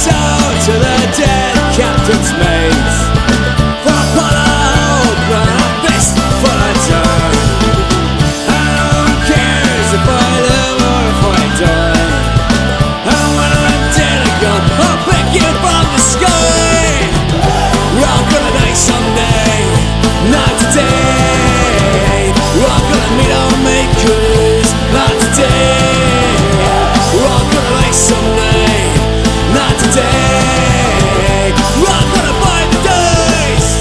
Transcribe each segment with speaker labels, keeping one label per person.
Speaker 1: soul to the dead captain's mates. For a pot of hope and a fist full of dirt. And no one cares if I live or if I die. And when I'm dead and gone, I'll pick you from the sky. We're all gonna die someday, not today. We're all gonna meet our makers, not today. We're all gonna die someday, not today. We're all gonna buy the dice.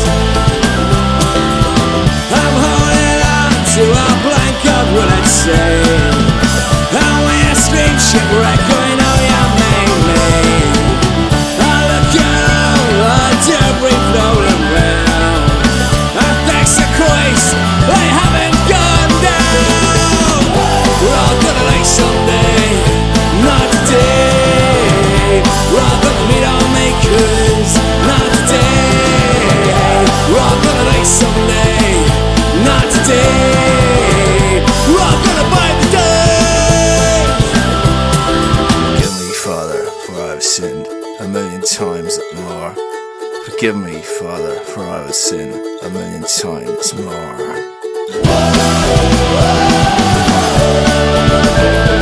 Speaker 1: I'm holding on to a blank of roulette sail. And when you scream shipwreck, I know you made me. I look at all the debris floating round. And thanks to Christ, I haven't gone down. We're all gonna die someday, not today. We're all gonna meet our makers, not today. We're all gonna die someday, not today. We're all gonna buy the dice.
Speaker 2: Forgive me, Father, for I have sinned 1,000,000 times more. Forgive me, Father, for I have sinned 1,000,000 times more.